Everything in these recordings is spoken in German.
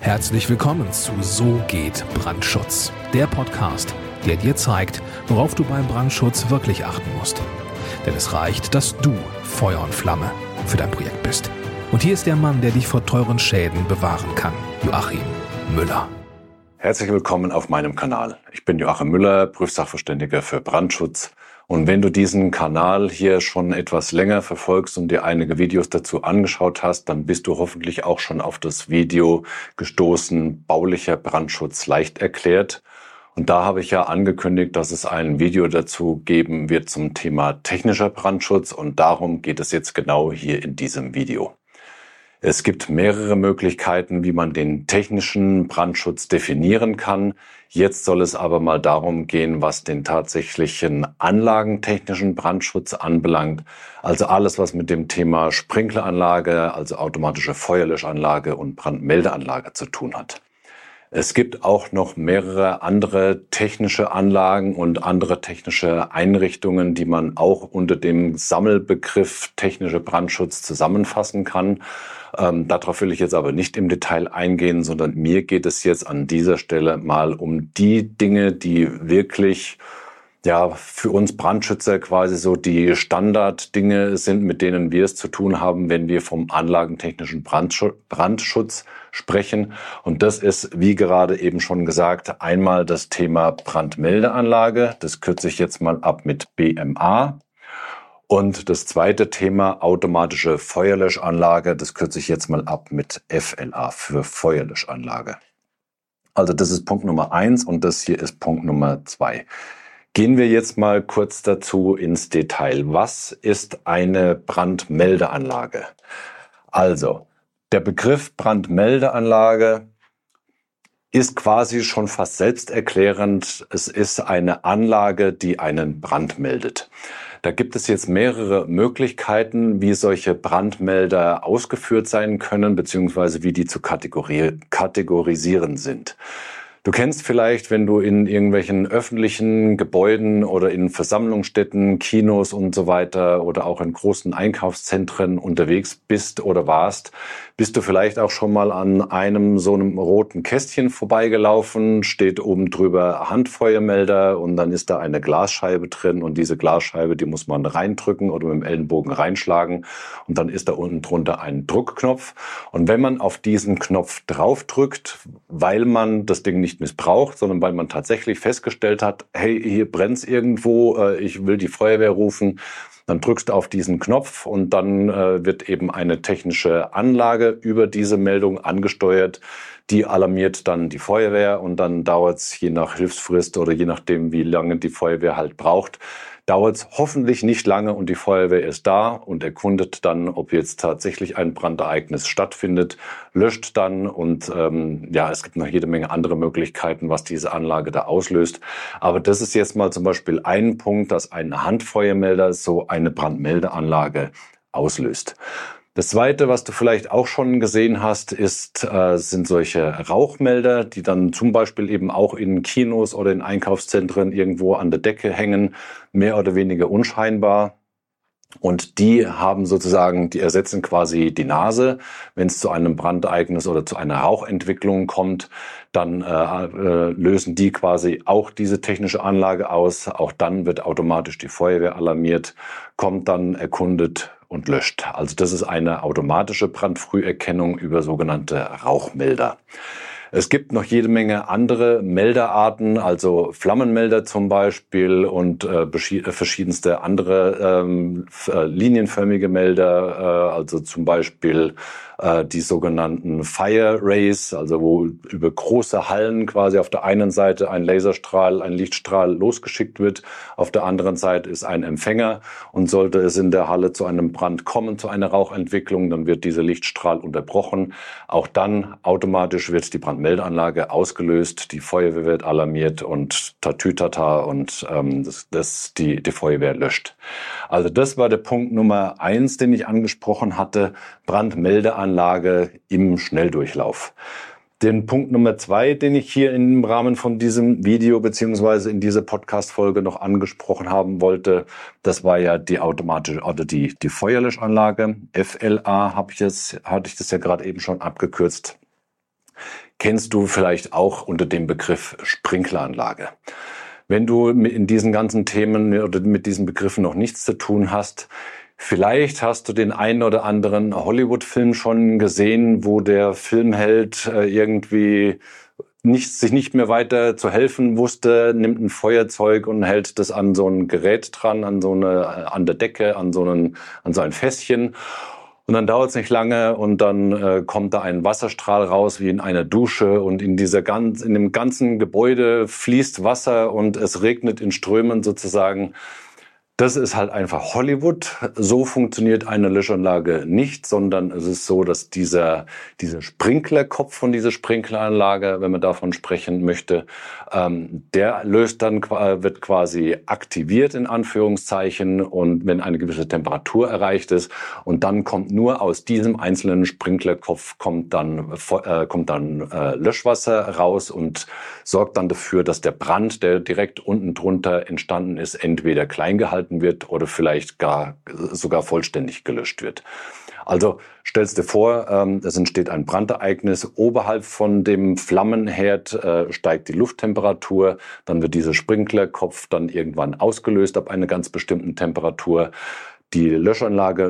Herzlich willkommen zu So geht Brandschutz, der Podcast, der dir zeigt, worauf du beim Brandschutz wirklich achten musst. Denn es reicht, dass du Feuer und Flamme für dein Projekt bist. Und hier ist der Mann, der dich vor teuren Schäden bewahren kann, Joachim Müller. Herzlich willkommen auf meinem Kanal. Ich bin Joachim Müller, Prüfsachverständiger für Brandschutz. Und wenn du diesen Kanal hier schon etwas länger verfolgst und dir einige Videos dazu angeschaut hast, dann bist du hoffentlich auch schon auf das Video gestoßen, baulicher Brandschutz leicht erklärt. Und da habe ich ja angekündigt, dass es ein Video dazu geben wird zum Thema technischer Brandschutz. Und darum geht es jetzt genau hier in diesem Video. Es gibt mehrere Möglichkeiten, wie man den technischen Brandschutz definieren kann. Jetzt soll es aber mal darum gehen, was den tatsächlichen anlagentechnischen Brandschutz anbelangt. Also alles, was mit dem Thema Sprinkleranlage, also automatische Feuerlöschanlage und Brandmeldeanlage zu tun hat. Es gibt auch noch mehrere andere technische Anlagen und andere technische Einrichtungen, die man auch unter dem Sammelbegriff technischer Brandschutz zusammenfassen kann. Darauf will ich jetzt aber nicht im Detail eingehen, sondern mir geht es jetzt an dieser Stelle mal um die Dinge, die wirklich für uns Brandschützer quasi so die Standarddinge sind, mit denen wir es zu tun haben, wenn wir vom anlagentechnischen Brandschutz sprechen. Und das ist, wie gerade eben schon gesagt, einmal das Thema Brandmeldeanlage. Das kürze ich jetzt mal ab mit BMA. Und das zweite Thema automatische Feuerlöschanlage, das kürze ich jetzt mal ab mit FLA für Feuerlöschanlage. Also das ist Punkt Nummer 1 und das hier ist Punkt Nummer 2. Gehen wir jetzt mal kurz dazu ins Detail. Was ist eine Brandmeldeanlage? Also, der Begriff Brandmeldeanlage ist quasi schon fast selbsterklärend. Es ist eine Anlage, die einen Brand meldet. Da gibt es jetzt mehrere Möglichkeiten, wie solche Brandmelder ausgeführt sein können, beziehungsweise wie die zu kategorisieren sind. Du kennst vielleicht, wenn du in irgendwelchen öffentlichen Gebäuden oder in Versammlungsstätten, Kinos und so weiter oder auch in großen Einkaufszentren unterwegs bist oder warst, bist du vielleicht auch schon mal an einem so einem roten Kästchen vorbeigelaufen, steht oben drüber Handfeuermelder und dann ist da eine Glasscheibe drin und diese Glasscheibe, die muss man reindrücken oder mit dem Ellenbogen reinschlagen und dann ist da unten drunter ein Druckknopf und wenn man auf diesen Knopf draufdrückt, weil man das Ding nicht missbraucht, sondern weil man tatsächlich festgestellt hat, hey, hier brennt's irgendwo, ich will die Feuerwehr rufen, dann drückst du auf diesen Knopf und dann wird eben eine technische Anlage über diese Meldung angesteuert, die alarmiert dann die Feuerwehr und dann dauert's je nach Hilfsfrist oder je nachdem, wie lange die Feuerwehr halt braucht, dauert's hoffentlich nicht lange und die Feuerwehr ist da und erkundet dann, ob jetzt tatsächlich ein Brandereignis stattfindet, löscht dann und es gibt noch jede Menge andere Möglichkeiten, was diese Anlage da auslöst. Aber das ist jetzt mal zum Beispiel ein Punkt, dass ein Handfeuermelder so eine Brandmeldeanlage auslöst. Das Zweite, was du vielleicht auch schon gesehen hast, sind solche Rauchmelder, die dann zum Beispiel eben auch in Kinos oder in Einkaufszentren irgendwo an der Decke hängen, mehr oder weniger unscheinbar. Und die ersetzen quasi die Nase. Wenn es zu einem Brandereignis oder zu einer Rauchentwicklung kommt, dann lösen die quasi auch diese technische Anlage aus. Auch dann wird automatisch die Feuerwehr alarmiert, kommt dann, erkundet und löscht. Also das ist eine automatische Brandfrüherkennung über sogenannte Rauchmelder. Es gibt noch jede Menge andere Melderarten, also Flammenmelder zum Beispiel und verschiedenste andere linienförmige Melder, also zum Beispiel die sogenannten Fire Rays, also wo über große Hallen quasi auf der einen Seite ein Laserstrahl, ein Lichtstrahl losgeschickt wird, auf der anderen Seite ist ein Empfänger und sollte es in der Halle zu einem Brand kommen, zu einer Rauchentwicklung, dann wird dieser Lichtstrahl unterbrochen. Auch dann automatisch wird die Brandmeldeanlage ausgelöst, die Feuerwehr wird alarmiert und Tatütata und die Feuerwehr löscht. Also das war der Punkt Nummer 1, den ich angesprochen hatte, Brandmeldeanlage im Schnelldurchlauf. Den Punkt Nummer 2, den ich hier im Rahmen von diesem Video beziehungsweise in dieser Podcast-Folge noch angesprochen haben wollte, das war ja die automatische oder die Feuerlöschanlage. FLA hatte ich das ja gerade eben schon abgekürzt. kennst du vielleicht auch unter dem Begriff Sprinkleranlage. Wenn du in diesen ganzen Themen oder mit diesen Begriffen noch nichts zu tun hast, vielleicht hast du den einen oder anderen Hollywood-Film schon gesehen, wo der Filmheld irgendwie sich nicht mehr weiter zu helfen wusste, nimmt ein Feuerzeug und hält das an so ein Gerät dran, an der Decke, an so ein Fässchen. Und dann dauert es nicht lange und dann kommt da ein Wasserstrahl raus wie in einer Dusche und in dem ganzen Gebäude fließt Wasser und es regnet in Strömen sozusagen. Das ist halt einfach Hollywood. So funktioniert eine Löschanlage nicht, sondern es ist so, dass dieser Sprinklerkopf von dieser Sprinkleranlage, wenn man davon sprechen möchte, der wird quasi aktiviert in Anführungszeichen und wenn eine gewisse Temperatur erreicht ist und dann kommt nur aus diesem einzelnen Sprinklerkopf kommt dann Löschwasser raus und sorgt dann dafür, dass der Brand, der direkt unten drunter entstanden ist, entweder klein gehalten wird oder vielleicht sogar vollständig gelöscht wird. Also stellst dir vor, es entsteht ein Brandereignis, oberhalb von dem Flammenherd steigt die Lufttemperatur, dann wird dieser Sprinklerkopf dann irgendwann ausgelöst ab einer ganz bestimmten Temperatur. Die Löschanlage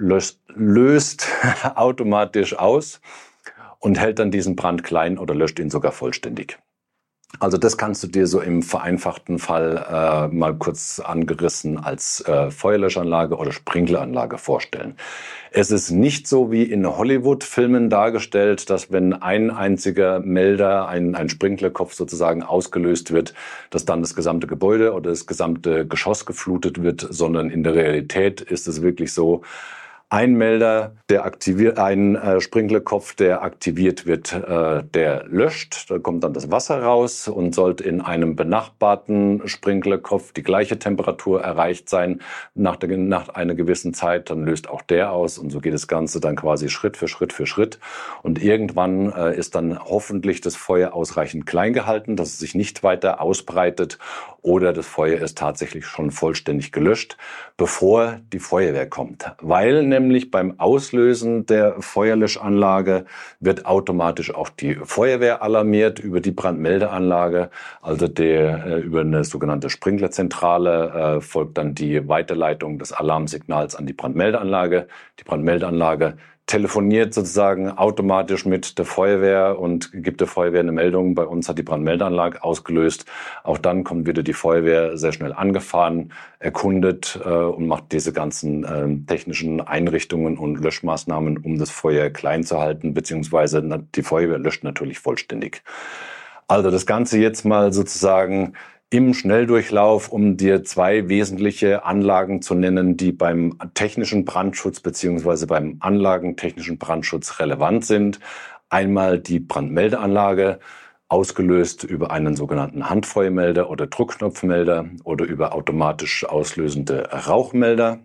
löst automatisch aus und hält dann diesen Brand klein oder löscht ihn sogar vollständig. Also das kannst du dir so im vereinfachten Fall mal kurz angerissen als Feuerlöschanlage oder Sprinkleranlage vorstellen. Es ist nicht so wie in Hollywood-Filmen dargestellt, dass wenn ein einziger Melder, ein Sprinklerkopf sozusagen ausgelöst wird, dass dann das gesamte Gebäude oder das gesamte Geschoss geflutet wird, sondern in der Realität ist es wirklich so, ein Melder, ein Sprinklerkopf, der aktiviert wird, der löscht. Da kommt dann das Wasser raus und sollte in einem benachbarten Sprinklerkopf die gleiche Temperatur erreicht sein nach einer gewissen Zeit. Dann löst auch der aus und so geht das Ganze dann quasi Schritt für Schritt für Schritt. Und irgendwann ist dann hoffentlich das Feuer ausreichend klein gehalten, dass es sich nicht weiter ausbreitet oder das Feuer ist tatsächlich schon vollständig gelöscht, bevor die Feuerwehr kommt. Weil nämlich beim Auslösen der Feuerlöschanlage wird automatisch auch die Feuerwehr alarmiert über die Brandmeldeanlage. Also über eine sogenannte Sprinklerzentrale folgt dann die Weiterleitung des Alarmsignals an die Brandmeldeanlage. Die Brandmeldeanlage telefoniert sozusagen automatisch mit der Feuerwehr und gibt der Feuerwehr eine Meldung. Bei uns hat die Brandmeldeanlage ausgelöst. Auch dann kommt wieder die Feuerwehr sehr schnell angefahren, erkundet und macht diese ganzen technischen Einrichtungen und Löschmaßnahmen, um das Feuer klein zu halten, beziehungsweise die Feuerwehr löscht natürlich vollständig. Also das Ganze jetzt mal sozusagen im Schnelldurchlauf, um dir zwei wesentliche Anlagen zu nennen, die beim technischen Brandschutz beziehungsweise beim anlagentechnischen Brandschutz relevant sind. Einmal die Brandmeldeanlage, ausgelöst über einen sogenannten Handfeuermelder oder Druckknopfmelder oder über automatisch auslösende Rauchmelder.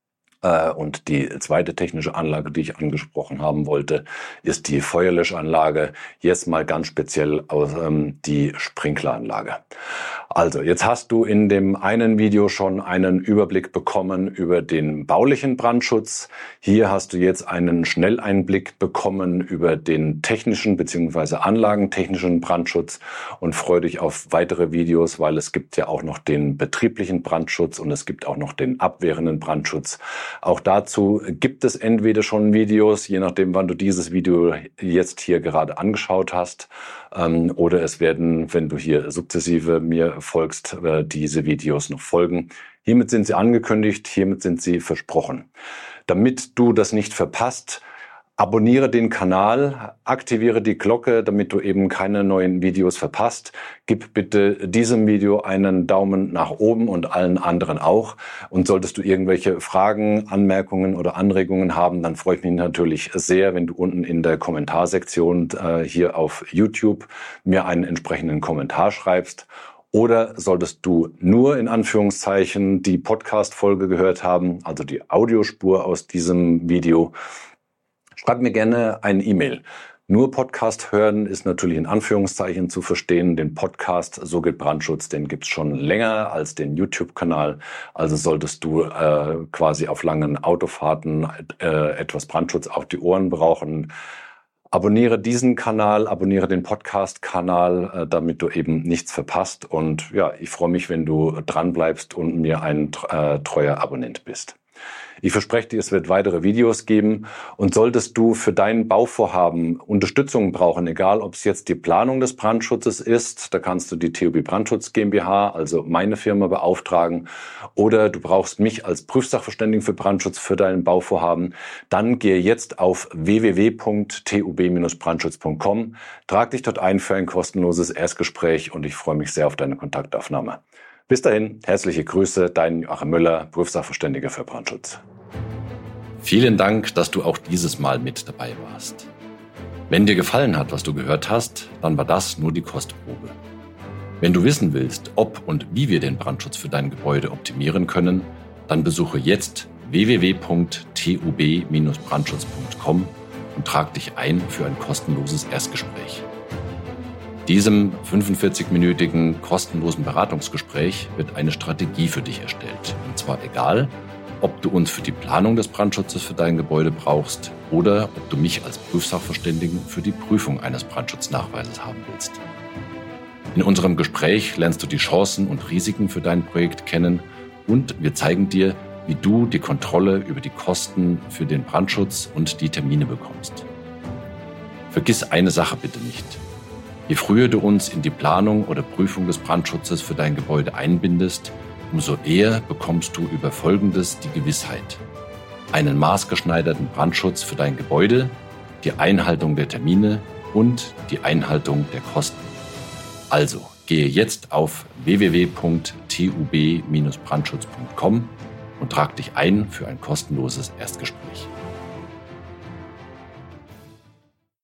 Und die zweite technische Anlage, die ich angesprochen haben wollte, ist die Feuerlöschanlage. Jetzt mal ganz speziell die Sprinkleranlage. Also, jetzt hast du in dem einen Video schon einen Überblick bekommen über den baulichen Brandschutz. Hier hast du jetzt einen Schnelleinblick bekommen über den technischen bzw. anlagentechnischen Brandschutz und freue dich auf weitere Videos, weil es gibt ja auch noch den betrieblichen Brandschutz und es gibt auch noch den abwehrenden Brandschutz. Auch dazu gibt es entweder schon Videos, je nachdem, wann du dieses Video jetzt hier gerade angeschaut hast, oder es werden, wenn du hier sukzessive mir folgst, diese Videos noch folgen. Hiermit sind sie angekündigt, hiermit sind sie versprochen. Damit du das nicht verpasst, abonniere den Kanal, aktiviere die Glocke, damit du eben keine neuen Videos verpasst. Gib bitte diesem Video einen Daumen nach oben und allen anderen auch. Und solltest du irgendwelche Fragen, Anmerkungen oder Anregungen haben, dann freue ich mich natürlich sehr, wenn du unten in der Kommentarsektion hier auf YouTube mir einen entsprechenden Kommentar schreibst. Oder solltest du nur in Anführungszeichen die Podcast-Folge gehört haben, also die Audiospur aus diesem Video, schreib mir gerne eine E-Mail. Nur Podcast hören ist natürlich in Anführungszeichen zu verstehen. Den Podcast So geht Brandschutz, den gibt's schon länger als den YouTube-Kanal. Also solltest du quasi auf langen Autofahrten etwas Brandschutz auf die Ohren brauchen, Abonniere diesen Kanal, abonniere den Podcast-Kanal, damit du eben nichts verpasst. Und ja, ich freue mich, wenn du dran bleibst und mir ein treuer Abonnent bist. Ich verspreche dir, es wird weitere Videos geben. Und solltest du für dein Bauvorhaben Unterstützung brauchen, egal ob es jetzt die Planung des Brandschutzes ist, da kannst du die TUB Brandschutz GmbH, also meine Firma, beauftragen, oder du brauchst mich als Prüfsachverständigen für Brandschutz für dein Bauvorhaben, dann gehe jetzt auf www.tub-brandschutz.com, trag dich dort ein für ein kostenloses Erstgespräch und ich freue mich sehr auf deine Kontaktaufnahme. Bis dahin, herzliche Grüße, dein Joachim Müller, Prüfsachverständiger für Brandschutz. Vielen Dank, dass du auch dieses Mal mit dabei warst. Wenn dir gefallen hat, was du gehört hast, dann war das nur die Kostprobe. Wenn du wissen willst, ob und wie wir den Brandschutz für dein Gebäude optimieren können, dann besuche jetzt www.tub-brandschutz.com und trag dich ein für ein kostenloses Erstgespräch. Diesem 45-minütigen kostenlosen Beratungsgespräch wird eine Strategie für dich erstellt. Und zwar egal, ob du uns für die Planung des Brandschutzes für dein Gebäude brauchst oder ob du mich als Prüfsachverständigen für die Prüfung eines Brandschutznachweises haben willst. In unserem Gespräch lernst du die Chancen und Risiken für dein Projekt kennen und wir zeigen dir, wie du die Kontrolle über die Kosten für den Brandschutz und die Termine bekommst. Vergiss eine Sache bitte nicht. Je früher du uns in die Planung oder Prüfung des Brandschutzes für dein Gebäude einbindest, umso eher bekommst du über Folgendes die Gewissheit: einen maßgeschneiderten Brandschutz für dein Gebäude, die Einhaltung der Termine und die Einhaltung der Kosten. Also, gehe jetzt auf www.tub-brandschutz.com und trag dich ein für ein kostenloses Erstgespräch.